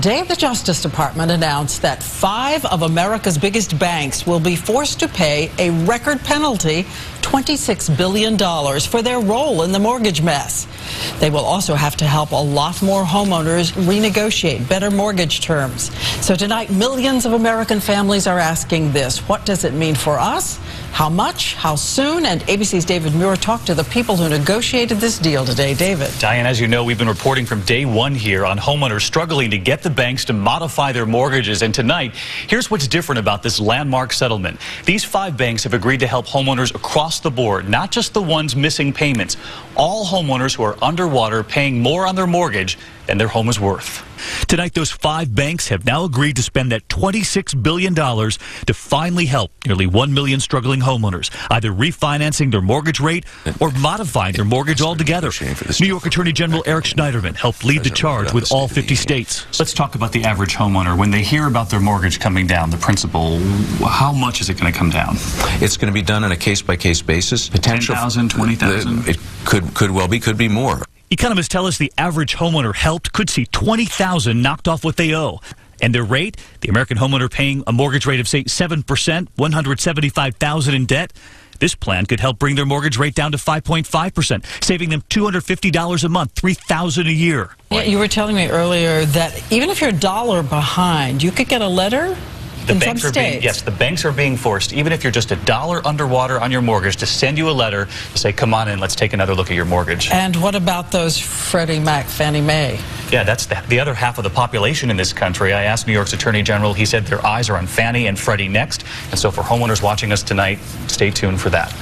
Today, the Justice Department announced that 5 of America's biggest banks will be forced to pay a record penalty, $26 billion, for their role in the mortgage mess. They will also have to help a lot more homeowners renegotiate better mortgage terms. So tonight, millions of American families are asking this: what does it mean for us? How much? How soon? And ABC's David Muir talked to the people who negotiated this deal today. David. Diane, as you know, we've been reporting from day one here on homeowners struggling to get the banks to modify their mortgages. And tonight, here's what's different about this landmark settlement. These 5 banks have agreed to help homeowners across the board, not just the ones missing payments. All homeowners who are underwater paying more on their mortgage than their home is worth. Tonight, those 5 banks have now agreed to spend that $26 billion to finally help nearly 1 million struggling homeowners, either refinancing their mortgage rate or modifying their mortgage altogether. New York Attorney General Eric Schneiderman helped lead the charge with all 50 states. Let's talk about the average homeowner. When they hear about their mortgage coming down, the principal, how much is it going to come down? It's going to be done on a case-by-case basis. Potential 10,000, 20,000? It could well be, could be more. Economists tell us the average homeowner helped could see $20,000 knocked off what they owe. And their rate, the American homeowner paying a mortgage rate of, say, 7%, $175,000 in debt. This plan could help bring their mortgage rate down to 5.5%, saving them $250 a month, $3,000 a year. Yeah, you were telling me earlier that even if you're $1 behind, you could get a letter. The banks are being forced, even if you're just $1 underwater on your mortgage, to send you a letter to say, come on in, let's take another look at your mortgage. And what about those Freddie Mac, Fannie Mae? Yeah, that's the other half of the population in this country. I asked New York's Attorney General. He said their eyes are on Fannie and Freddie next. And so for homeowners watching us tonight, stay tuned for that.